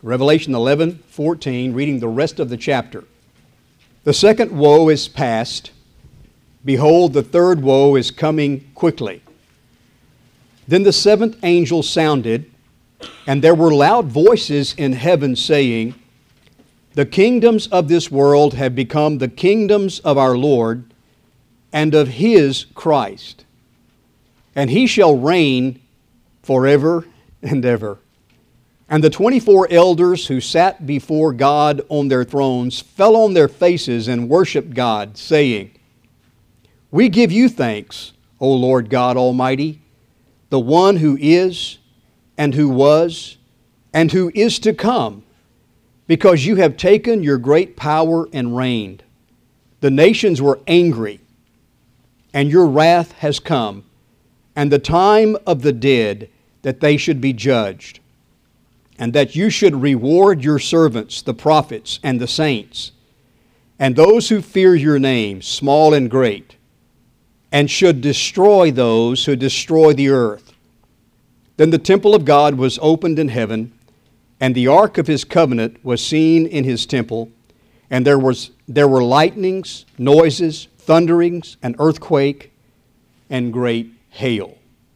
Revelation 11:14, reading the rest of the chapter. The second woe is past. Behold, the third woe is coming quickly. Then the seventh angel sounded, and there were loud voices in heaven saying, The kingdoms of this world have become the kingdoms of our Lord and of His Christ, and He shall reign forever and ever. And the 24 elders who sat before God on their thrones fell on their faces and worshiped God, saying, We give you thanks, O Lord God Almighty, the one who is, and who was, and who is to come, because you have taken your great power and reigned. The nations were angry, and your wrath has come, and the time of the dead that they should be judged, and that you should reward your servants, the prophets and the saints, and those who fear your name, small and great, and should destroy those who destroy the earth. Then the temple of God was opened in heaven, and the ark of His covenant was seen in His temple, and there were lightnings, noises, thunderings, an earthquake, and great hail.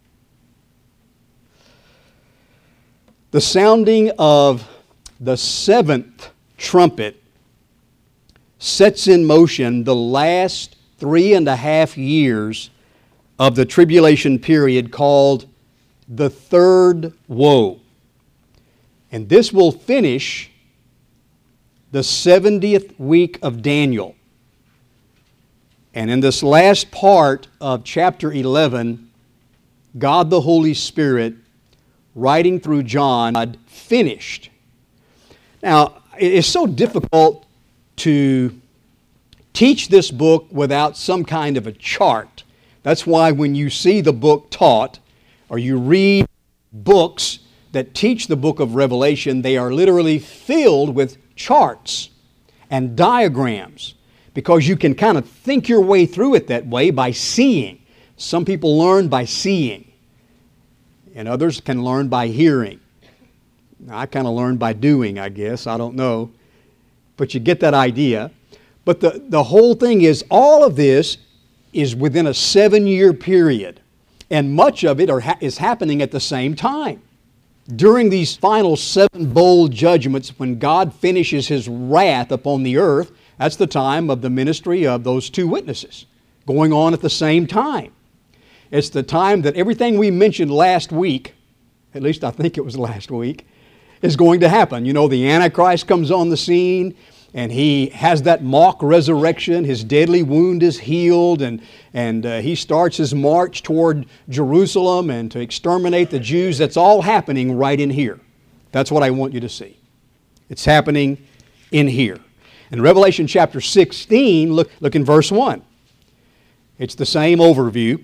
The sounding of the seventh trumpet sets in motion the last 3.5 years of the tribulation period called the third woe. And this will finish the 70th week of Daniel. And in this last part of chapter 11, God the Holy Spirit, writing through John, finished. Now, it's so difficult to teach this book without some kind of a chart. That's why when you see the book taught, or you read books that teach the book of Revelation, they are literally filled with charts and diagrams, because you can kind of think your way through it that way by seeing. Some people learn by seeing, and others can learn by hearing. I kind of learned by doing, I guess. I don't know. But you get that idea. But the whole thing is, all of this is within a 7-year period. And much of it is happening at the same time. During these final 7 bowl judgments, when God finishes His wrath upon the earth, that's the time of the ministry of those 2 witnesses, going on at the same time. It's the time that everything we mentioned last week, at least I think it was last week, is going to happen. You know, the Antichrist comes on the scene, and he has that mock resurrection. His deadly wound is healed, and he starts his march toward Jerusalem and to exterminate the Jews. That's all happening right in here. That's what I want you to see. It's happening in here. In Revelation chapter 16, look in verse 1. It's the same overview.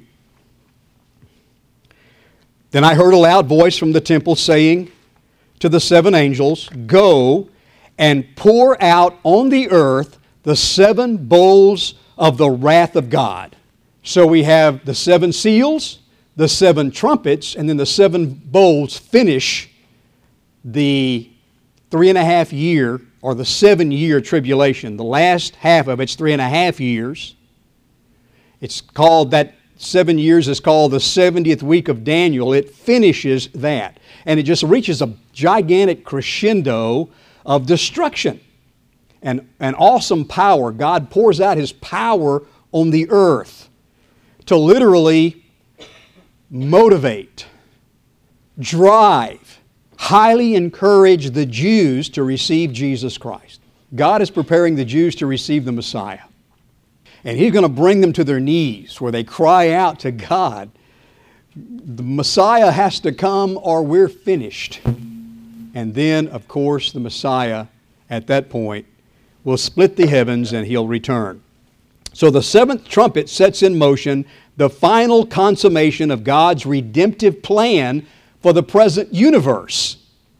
Then I heard a loud voice from the temple saying to the 7 angels, Go and pour out on the earth the 7 bowls of the wrath of God. So we have the 7 seals, the 7 trumpets, and then the 7 bowls finish the 3.5 year or the 7-year tribulation. The last half of it's 3.5 years. It's called, that 7 years is called the 70th week of Daniel. It finishes that. And it just reaches a gigantic crescendo of destruction and an awesome power. God pours out His power on the earth to literally motivate, drive, highly encourage the Jews to receive Jesus Christ. God is preparing the Jews to receive the Messiah. And He's going to bring them to their knees where they cry out to God. The Messiah has to come or we're finished. And then, of course, the Messiah at that point will split the heavens and He'll return. So the 7th trumpet sets in motion the final consummation of God's redemptive plan for the present universe.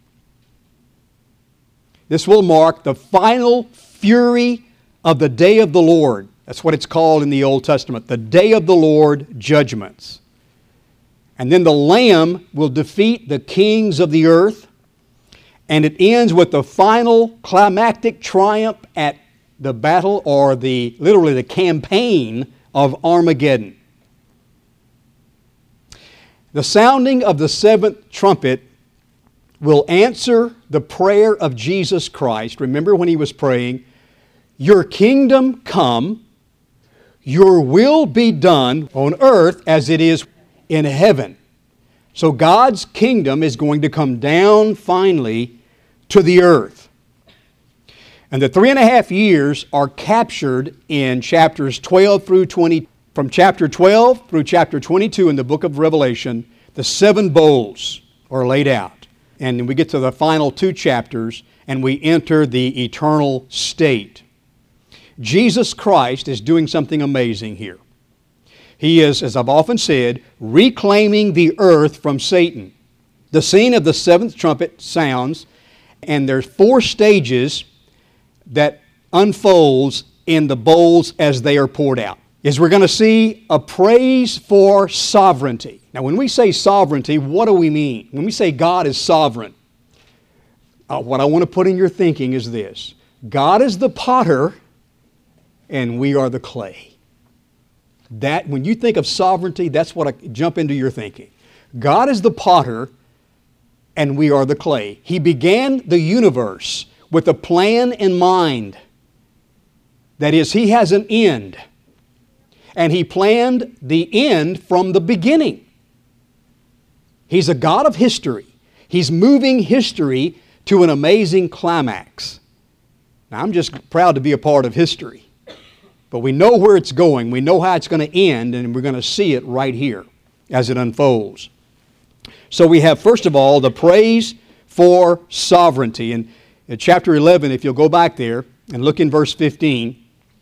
This will mark the final fury of the day of the Lord. That's what it's called in the Old Testament, the day of the Lord judgments. And then the Lamb will defeat the kings of the earth, And it ends with the final climactic triumph at the battle, or literally the campaign of Armageddon. The sounding of the seventh trumpet will answer the prayer of Jesus Christ. Remember when He was praying, "Your kingdom come, your will be done on earth as it is in heaven." So God's kingdom is going to come down finally to the earth. And the 3.5 years are captured in chapters 12 through 20. From chapter 12 through chapter 22 in the book of Revelation, the 7 bowls are laid out. And then we get to the final 2 chapters and we enter the eternal state. Jesus Christ is doing something amazing here. He is, as I've often said, reclaiming the earth from Satan. The scene of the 7th trumpet sounds, and there's 4 stages that unfolds in the bowls as they are poured out. Is we're going to see a praise for sovereignty. Now when we say sovereignty, what do we mean? When we say God is sovereign, what I want to put in your thinking is this: God is the potter and we are the clay. That, when you think of sovereignty, that's what jump into your thinking. God is the potter and we are the clay. He began the universe with a plan in mind. That is, He has an end. And He planned the end from the beginning. He's a God of history. He's moving history to an amazing climax. Now, I'm just proud to be a part of history. But we know where it's going. We know how it's going to end, and we're going to see it right here as it unfolds. So we have, first of all, the praise for sovereignty. And in chapter 11, if you'll go back there and look in verse 15,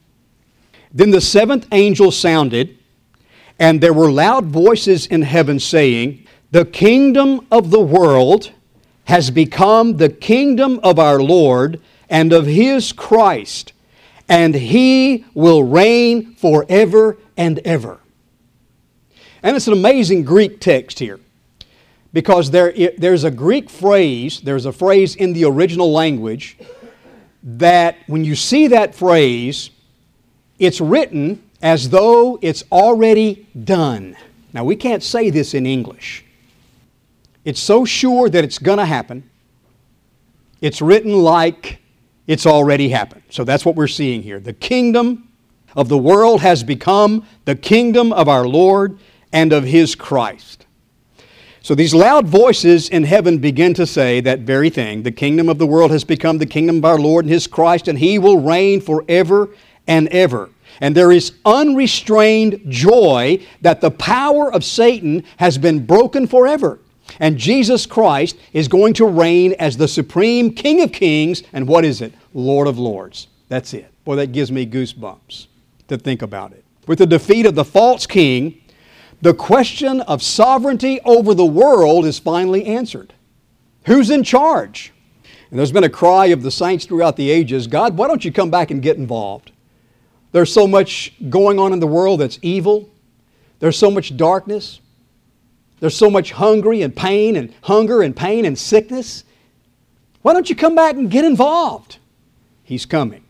"Then the 7th angel sounded, and there were loud voices in heaven saying, 'The kingdom of the world has become the kingdom of our Lord and of His Christ, and He will reign forever and ever.'" And it's an amazing Greek text here, because there's a Greek phrase, there's a phrase in the original language that when you see that phrase, it's written as though it's already done. Now, we can't say this in English. It's so sure that it's going to happen. It's written like it's already happened. So that's what we're seeing here. The kingdom of the world has become the kingdom of our Lord and of His Christ. So these loud voices in heaven begin to say that very thing. The kingdom of the world has become the kingdom of our Lord and His Christ, and He will reign forever and ever. And there is unrestrained joy that the power of Satan has been broken forever. And Jesus Christ is going to reign as the supreme King of Kings, and what is it? Lord of Lords. That's it. Boy, that gives me goosebumps to think about it. With the defeat of the false king, the question of sovereignty over the world is finally answered. Who's in charge? And there's been a cry of the saints throughout the ages, God, why don't you come back and get involved? There's so much going on in the world that's evil. There's so much darkness. There's so much hunger and pain and sickness. Why don't you come back and get involved? He's coming.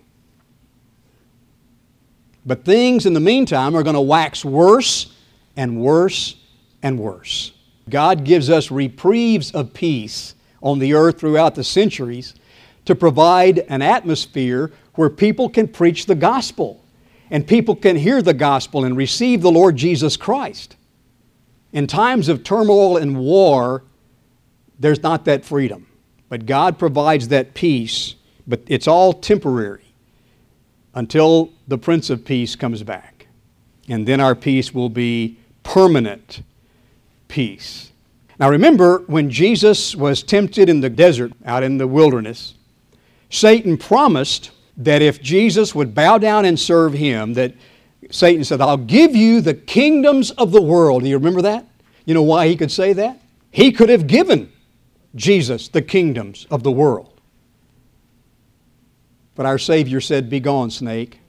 But things in the meantime are going to wax worse and worse and worse. God gives us reprieves of peace on the earth throughout the centuries to provide an atmosphere where people can preach the gospel and people can hear the gospel and receive the Lord Jesus Christ. In times of turmoil and war, there's not that freedom. But God provides that peace, but it's all temporary until the Prince of Peace comes back. And then our peace will be permanent peace. Now remember, when Jesus was tempted in the desert, out in the wilderness, Satan promised that if Jesus would bow down and serve Him, that Satan said, I'll give you the kingdoms of the world. Do you remember that? You know why he could say that? He could have given Jesus the kingdoms of the world. But our Savior said, be gone, snake.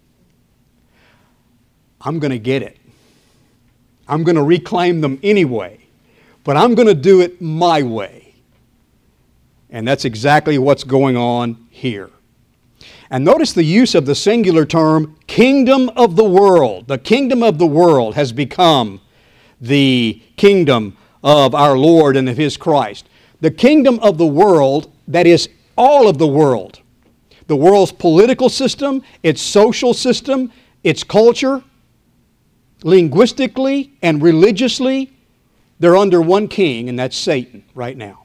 I'm going to get it. I'm going to reclaim them anyway. But I'm going to do it my way. And that's exactly what's going on here. And notice the use of the singular term, kingdom of the world. The kingdom of the world has become the kingdom of our Lord and of His Christ. The kingdom of the world, that is all of the world. The world's political system, its social system, its culture, linguistically and religiously, they're under one king, and that's Satan right now.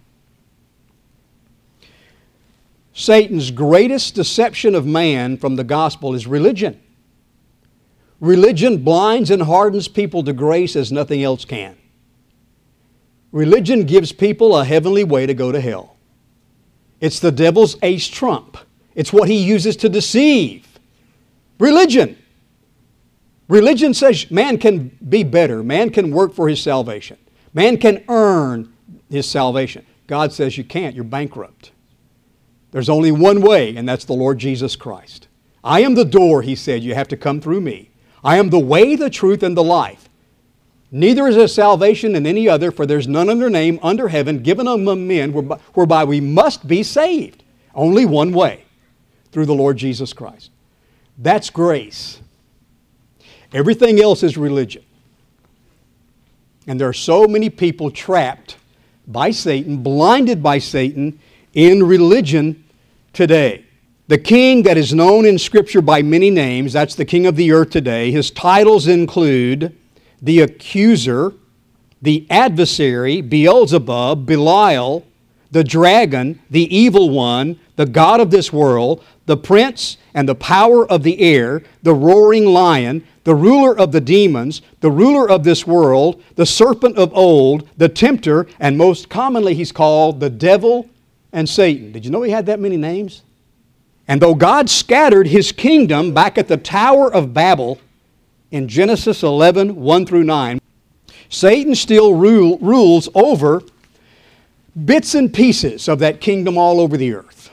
Satan's greatest deception of man from the gospel is religion. Religion blinds and hardens people to grace as nothing else can. Religion gives people a heavenly way to go to hell. It's the devil's ace trump. It's what he uses to deceive. Religion. Religion says man can be better. Man can work for his salvation. Man can earn his salvation. God says you can't. You're bankrupt. There's only one way, and that's the Lord Jesus Christ. I am the door, He said. You have to come through me. I am the way, the truth, and the life. Neither is there salvation in any other, for there's none other name under heaven given among men whereby we must be saved. Only one way, through the Lord Jesus Christ. That's grace. Everything else is religion. And there are so many people trapped by Satan, blinded by Satan, in religion today. The king that is known in Scripture by many names, that's the king of the earth today. His titles include the accuser, the adversary, Beelzebub, Belial, the dragon, the evil one, the god of this world, the prince and the power of the air, the roaring lion, the ruler of the demons, the ruler of this world, the serpent of old, the tempter, and most commonly he's called the devil and Satan. Did you know he had that many names? And though God scattered His kingdom back at the Tower of Babel in Genesis 11, 1 through 9, Satan still rules over bits and pieces of that kingdom all over the earth.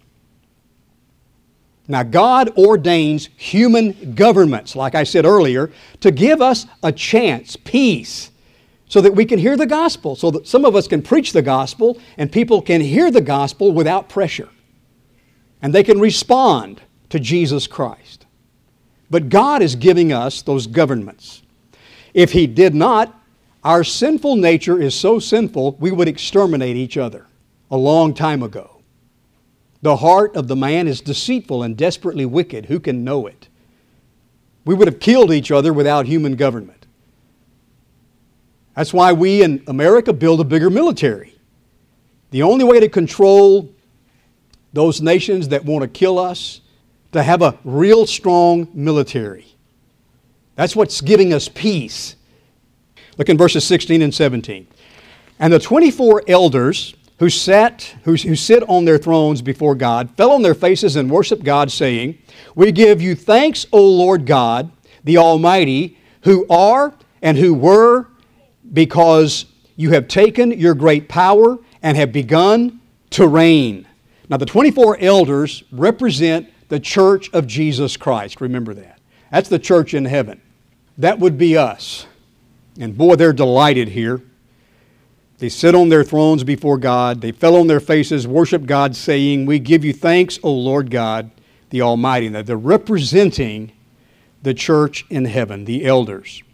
Now, God ordains human governments, like I said earlier, to give us a chance, peace, so that we can hear the gospel, so that some of us can preach the gospel and people can hear the gospel without pressure. And they can respond to Jesus Christ. But God is giving us those governments. If He did not, our sinful nature is so sinful we would exterminate each other a long time ago. The heart of the man is deceitful and desperately wicked. Who can know it? We would have killed each other without human government. That's why we in America build a bigger military. The only way to control those nations that want to kill us, to have a real strong military. That's what's giving us peace. Look in verses 16 and 17. And the 24 elders who sit on their thrones before God fell on their faces and worshiped God, saying, We give you thanks, O Lord God, the Almighty, who are and who were, because you have taken your great power and have begun to reign. Now, the 24 elders represent the church of Jesus Christ. Remember that. That's the church in heaven. That would be us. And boy, they're delighted here. They sit on their thrones before God. They fell on their faces, worship God, saying, We give you thanks, O Lord God, the Almighty. Now, they're representing the church in heaven, the elders.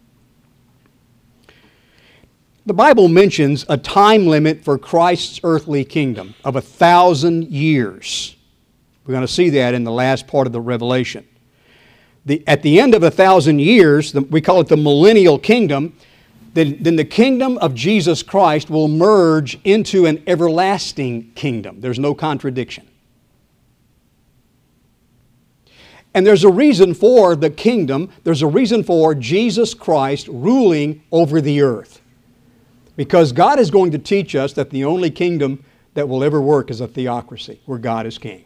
The Bible mentions a time limit for Christ's earthly kingdom of 1,000 years. We're going to see that in the last part of the Revelation. At the end of 1,000 years, we call it the millennial kingdom, then the kingdom of Jesus Christ will merge into an everlasting kingdom. There's no contradiction. And there's a reason for the kingdom. There's a reason for Jesus Christ ruling over the earth. Because God is going to teach us that the only kingdom that will ever work is a theocracy, where God is king.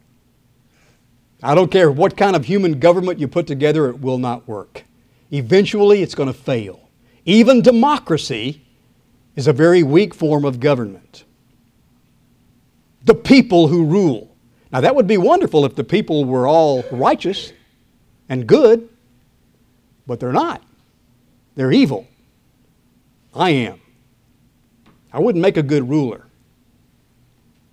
I don't care what kind of human government you put together, it will not work. Eventually, it's going to fail. Even democracy is a very weak form of government. The people who rule. Now, that would be wonderful if the people were all righteous and good, but they're not. They're evil. I am. I wouldn't make a good ruler.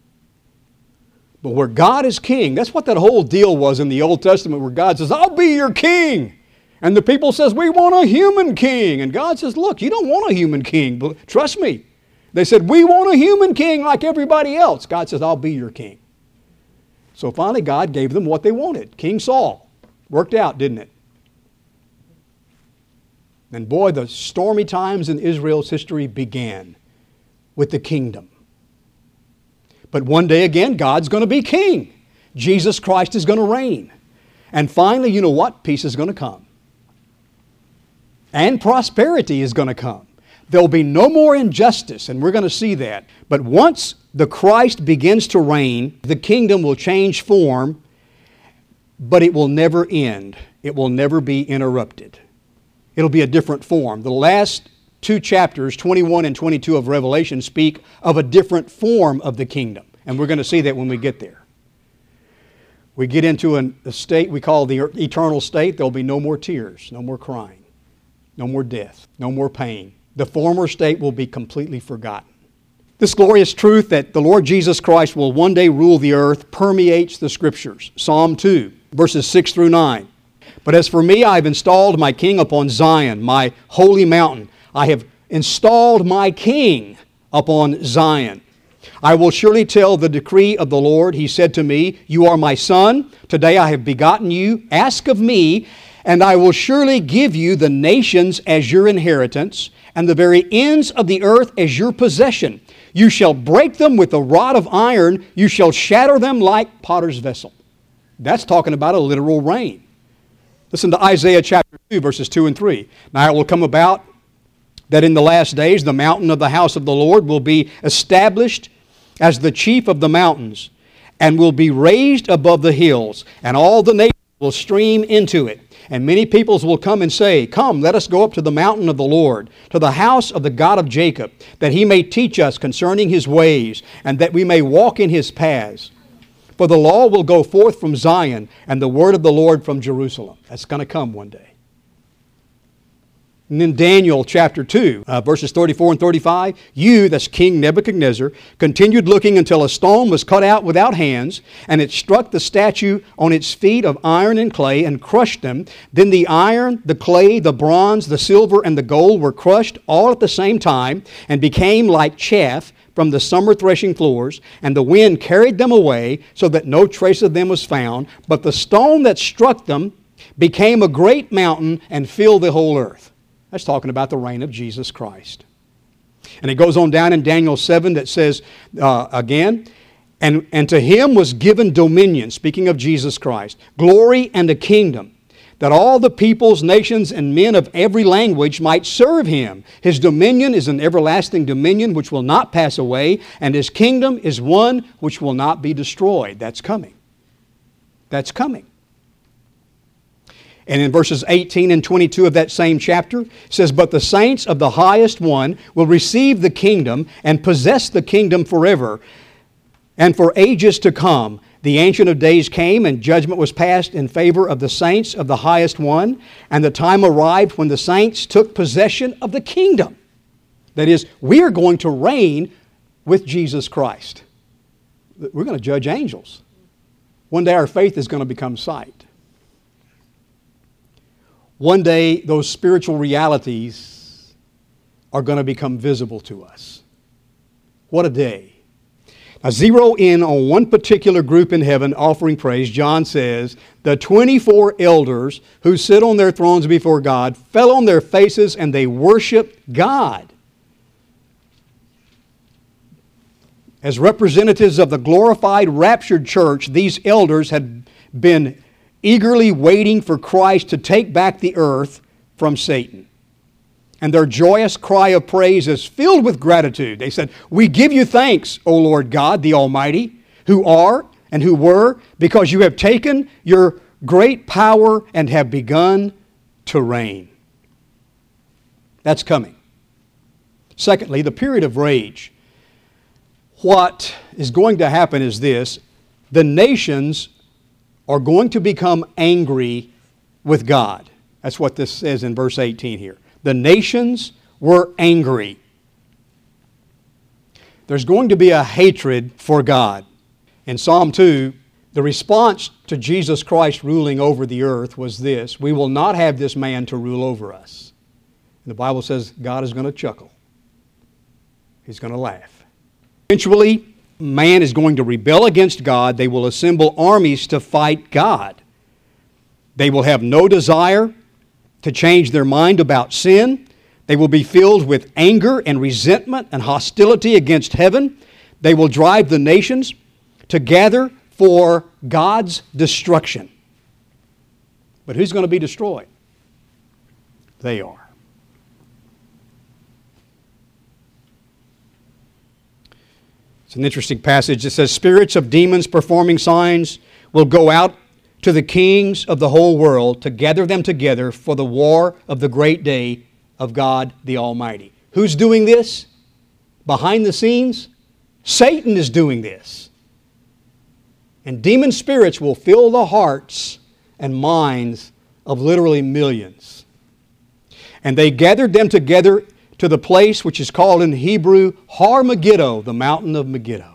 But where God is king, that's what that whole deal was in the Old Testament, where God says, I'll be your king. And the people says, we want a human king. And God says, look, you don't want a human king, but trust me. They said, we want a human king like everybody else. God says, I'll be your king. So finally God gave them what they wanted. King Saul. Worked out, didn't it? And boy, the stormy times in Israel's history began with the kingdom. But one day again, God's going to be king. Jesus Christ is going to reign. And finally, you know what? Peace is going to come. And prosperity is going to come. There'll be no more injustice, and we're going to see that. But once the Christ begins to reign, the kingdom will change form, but it will never end. It will never be interrupted. It'll be a different form. The last two chapters, 21 and 22 of Revelation, speak of a different form of the kingdom. And we're going to see that when we get there. We get into a state we call the eternal state. There'll be no more tears, no more crying, no more death, no more pain. The former state will be completely forgotten. This glorious truth that the Lord Jesus Christ will one day rule the earth permeates the Scriptures. Psalm 2, verses 6 through 9. But as for me, I have installed my king upon Zion, my holy mountain. I have installed my king upon Zion. I will surely tell the decree of the Lord. He said to me, you are my son. Today I have begotten you. Ask of me, and I will surely give you the nations as your inheritance, and the very ends of the earth as your possession. You shall break them with a rod of iron. You shall shatter them like potter's vessel. That's talking about a literal reign. Listen to Isaiah chapter 2, verses 2 and 3. Now it will come about that in the last days the mountain of the house of the Lord will be established as the chief of the mountains, and will be raised above the hills, and all the nations will stream into it. And many peoples will come and say, come, let us go up to the mountain of the Lord, to the house of the God of Jacob, that He may teach us concerning His ways, and that we may walk in His paths. For the law will go forth from Zion, and the word of the Lord from Jerusalem. That's going to come one day. And then Daniel chapter 2, verses 34 and 35. You, that's King Nebuchadnezzar, continued looking until a stone was cut out without hands, and it struck the statue on its feet of iron and clay and crushed them. Then the iron, the clay, the bronze, the silver, and the gold were crushed all at the same time and became like chaff from the summer threshing floors, and the wind carried them away so that no trace of them was found. But the stone that struck them became a great mountain and filled the whole earth. That's talking about the reign of Jesus Christ. And it goes on down in Daniel 7 that says again, and to Him was given dominion, speaking of Jesus Christ, glory and a kingdom, that all the peoples, nations, and men of every language might serve Him. His dominion is an everlasting dominion which will not pass away, and His kingdom is one which will not be destroyed. That's coming. That's coming. And in verses 18 and 22 of that same chapter, it says, but the saints of the highest one will receive the kingdom and possess the kingdom forever and for ages to come. The Ancient of Days came, and judgment was passed in favor of the saints of the highest one, and the time arrived when the saints took possession of the kingdom. That is, we are going to reign with Jesus Christ. We're going to judge angels. One day our faith is going to become sight. One day those spiritual realities are going to become visible to us. What a day. Now zero in on one particular group in heaven offering praise. John says, the 24 elders who sit on their thrones before God fell on their faces and they worshiped God. As representatives of the glorified raptured church, these elders had been eagerly waiting for Christ to take back the earth from Satan. And their joyous cry of praise is filled with gratitude. They said, we give you thanks, O Lord God, the Almighty, who are and who were, because you have taken your great power and have begun to reign. That's coming. Secondly, the period of rage. What is going to happen is this: the nations are going to become angry with God. That's what this says in verse 18 here. The nations were angry. There's going to be a hatred for God. In Psalm 2, the response to Jesus Christ ruling over the earth was this: we will not have this man to rule over us. And the Bible says God is going to chuckle. He's going to laugh. Eventually, man is going to rebel against God. They will assemble armies to fight God. They will have no desire to change their mind about sin. They will be filled with anger and resentment and hostility against heaven. They will drive the nations to gather for God's destruction. But who's going to be destroyed? They are. It's an interesting passage. It says, spirits of demons performing signs will go out to the kings of the whole world to gather them together for the war of the great day of God the Almighty. Who's doing this? Behind the scenes? Satan is doing this. And demon spirits will fill the hearts and minds of literally millions. And they gathered them together to the place which is called in Hebrew Har Megiddo, the mountain of Megiddo,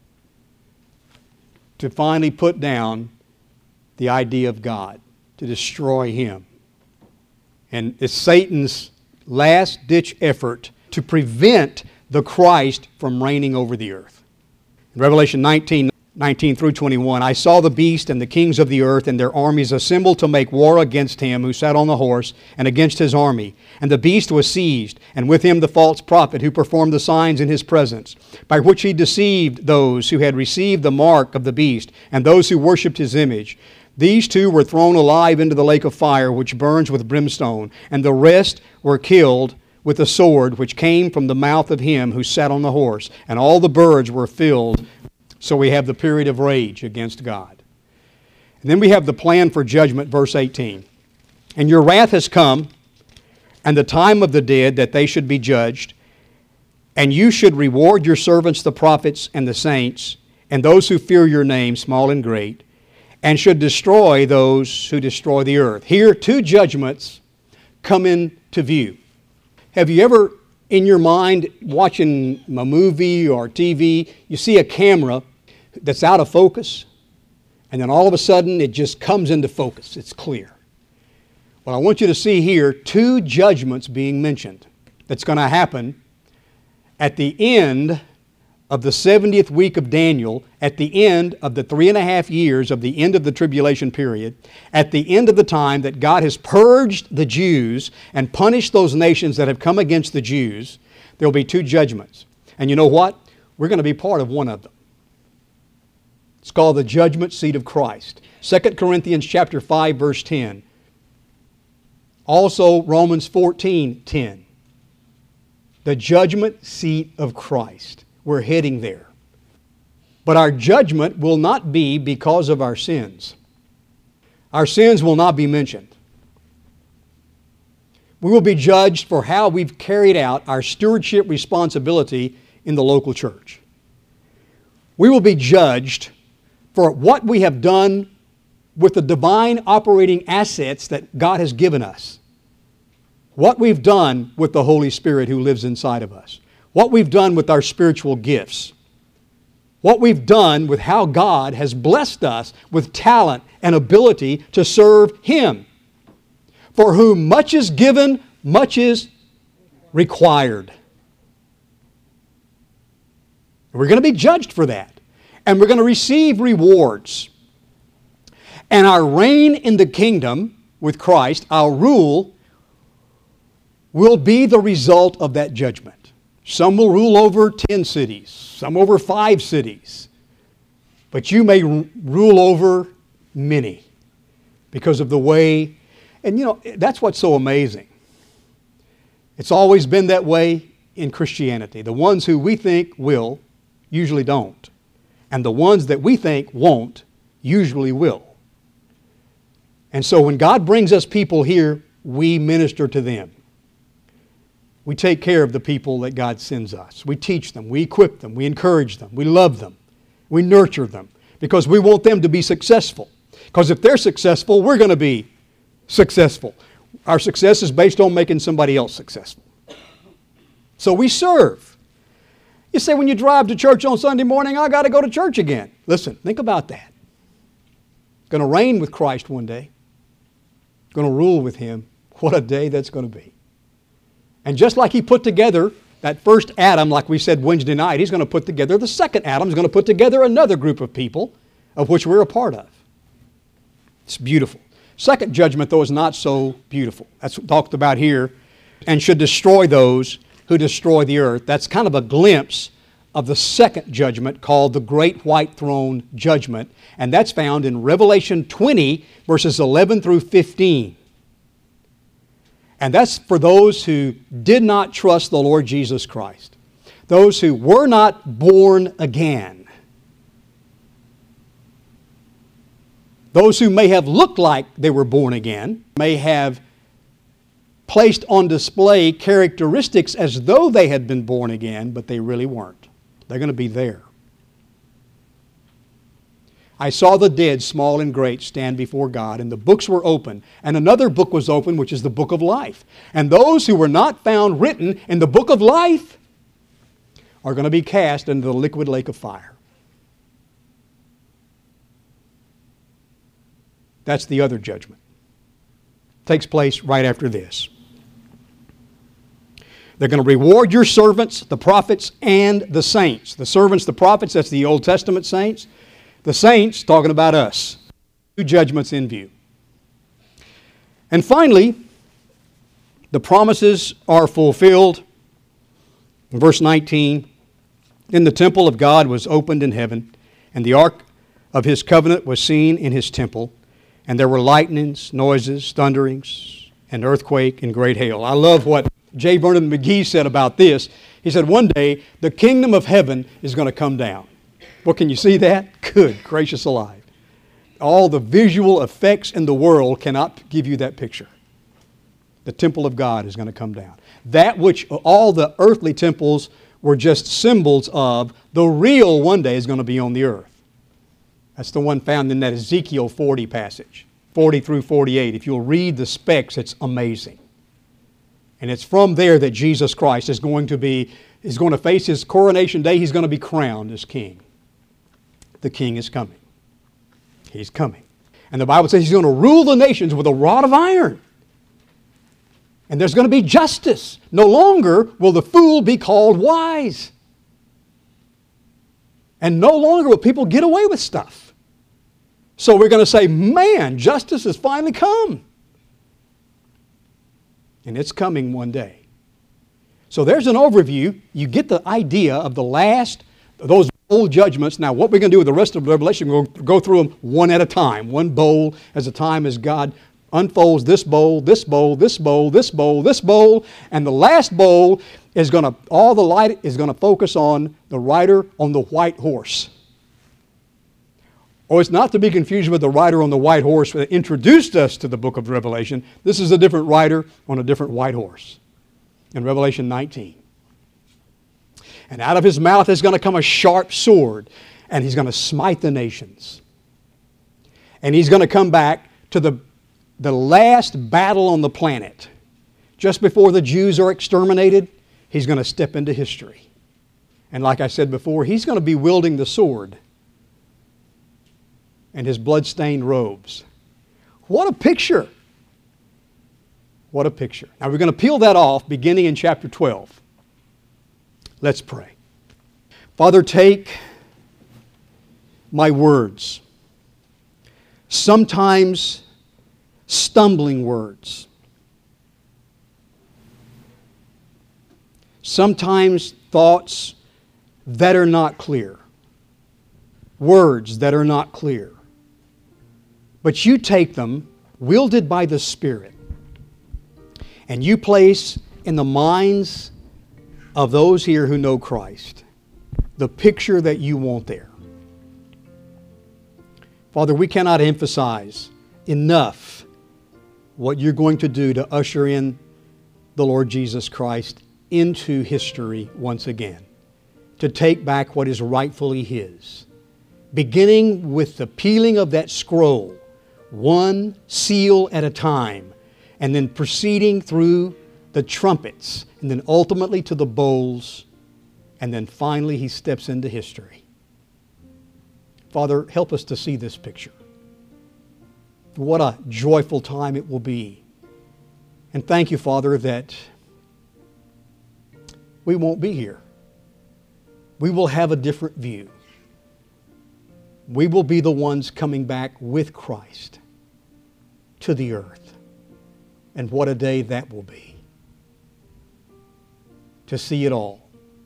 to finally put down the idea of God, to destroy Him. And it's Satan's last-ditch effort to prevent the Christ from reigning over the earth. In Revelation 19 through 21, I saw the beast and the kings of the earth and their armies assembled to make war against him who sat on the horse and against his army. And the beast was seized, and with him the false prophet who performed the signs in his presence, by which he deceived those who had received the mark of the beast and those who worshipped his image. These two were thrown alive into the lake of fire, which burns with brimstone, and the rest were killed with the sword which came from the mouth of him who sat on the horse. And all the birds were filled. So we have the period of rage against God. And then we have the plan for judgment, verse 18. And your wrath has come, and the time of the dead that they should be judged, and you should reward your servants the prophets and the saints, and those who fear your name, small and great, and should destroy those who destroy the earth. Here, two judgments come into view. Have you ever, in your mind, watching a movie or TV, you see a camera that's out of focus, and then all of a sudden it just comes into focus. It's clear. Well, I want you to see here two judgments being mentioned that's going to happen at the end of the 70th week of Daniel, at the end of the 3.5 years of the end of the tribulation period, at the end of the time that God has purged the Jews and punished those nations that have come against the Jews, there will be two judgments. And you know what? We're going to be part of one of them. It's called the judgment seat of Christ. 2 Corinthians chapter 5, verse 10. Also Romans 14:10. The judgment seat of Christ. We're heading there. But our judgment will not be because of our sins. Our sins will not be mentioned. We will be judged for how we've carried out our stewardship responsibility in the local church. We will be judged for what we have done with the divine operating assets that God has given us. What we've done with the Holy Spirit who lives inside of us. What we've done with our spiritual gifts. What we've done with how God has blessed us with talent and ability to serve Him. For whom much is given, much is required. We're going to be judged for that. And we're going to receive rewards. And our reign in the kingdom with Christ, our rule, will be the result of that judgment. Some will rule over 10 cities, some over 5 cities. But you may rule over many because of the way. And you know, that's what's so amazing. It's always been that way in Christianity. The ones who we think will usually don't. And the ones that we think won't usually will. And so when God brings us people here, we minister to them. We take care of the people that God sends us. We teach them, we equip them, we encourage them, we love them, we nurture them because we want them to be successful. Because if they're successful, we're going to be successful. Our success is based on making somebody else successful. So we serve. You say when you drive to church on Sunday morning, I got to go to church again. Listen, think about that. Going to reign with Christ one day. Going to rule with Him. What a day that's going to be. And just like He put together that first Adam, like we said Wednesday night, He's going to put together the second Adam. He's going to put together another group of people of which we're a part of. It's beautiful. Second judgment, though, is not so beautiful. That's talked about here. And should destroy those who destroy the earth. That's kind of a glimpse of the second judgment called the Great White Throne Judgment. And that's found in Revelation 20, verses 11 through 15. And that's for those who did not trust the Lord Jesus Christ. Those who were not born again. Those who may have looked like they were born again, may have placed on display characteristics as though they had been born again, but they really weren't. They're going to be there. I saw the dead, small and great, stand before God, and the books were open. And another book was open, which is the book of life. And those who were not found written in the book of life are going to be cast into the liquid lake of fire. That's the other judgment. Takes place right after this. They're going to reward your servants, the prophets, and the saints. The servants, the prophets, that's the Old Testament saints. The saints, talking about us. Two judgments in view. And finally, the promises are fulfilled. In verse 19, then the temple of God was opened in heaven, and the ark of His covenant was seen in His temple, and there were lightnings, noises, thunderings, and earthquake, and great hail. I love what J. Vernon McGee said about this. He said, one day, the kingdom of heaven is going to come down. Well, can you see that? Good gracious alive. All the visual effects in the world cannot give you that picture. The temple of God is going to come down. That which all the earthly temples were just symbols of, the real one day is going to be on the earth. That's the one found in that Ezekiel 40 passage, 40 through 48. If you'll read the specs, it's amazing. And it's from there that Jesus Christ is going to face His coronation day. He's going to be crowned as king. The king is coming. He's coming. And the Bible says He's going to rule the nations with a rod of iron. And there's going to be justice. No longer will the fool be called wise. And no longer will people get away with stuff. So we're going to say, man, justice has finally come. And it's coming one day. So there's an overview. You get the idea of the last, those bowl judgments. Now what we're going to do with the rest of Revelation, we're going to go through them one at a time. One bowl as a time as God unfolds this bowl, this bowl, this bowl, this bowl, this bowl. And the last bowl is going to, all the light is going to focus on the rider on the white horse. Oh, it's not to be confused with the rider on the white horse that introduced us to the book of Revelation. This is a different rider on a different white horse in Revelation 19. And out of his mouth is going to come a sharp sword, and he's going to smite the nations. And he's going to come back to the last battle on the planet. Just before the Jews are exterminated, he's going to step into history. And like I said before, he's going to be wielding the sword and his blood-stained robes. What a picture! What a picture. Now we're going to peel that off beginning in chapter 12. Let's pray. Father, take my words, sometimes stumbling words, sometimes thoughts that are not clear, words that are not clear. But you take them, wielded by the Spirit, and you place in the minds of those here who know Christ the picture that you want there. Father, we cannot emphasize enough what you're going to do to usher in the Lord Jesus Christ into history once again, to take back what is rightfully His, beginning with the peeling of that scroll, one seal at a time, and then proceeding through the trumpets, and then ultimately to the bowls, and then finally he steps into history. Father, help us to see this picture. What a joyful time it will be. And thank you, Father, that we won't be here. We will have a different view. We will be the ones coming back with Christ to the earth. And what a day that will be. To see it all.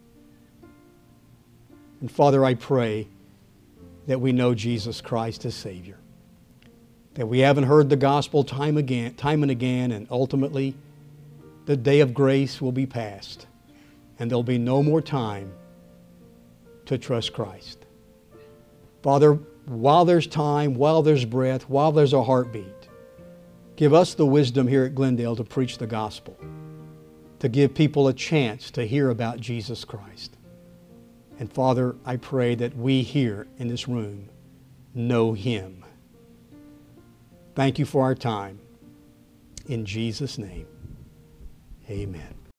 And Father, I pray that we know Jesus Christ as Savior. That we haven't heard the gospel time and again, and ultimately the day of grace will be past. And there'll be no more time to trust Christ. Father, while there's time, while there's breath, while there's a heartbeat, give us the wisdom here at Glendale to preach the gospel, to give people a chance to hear about Jesus Christ. And Father, I pray that we here in this room know Him. Thank you for our time. In Jesus' name, amen.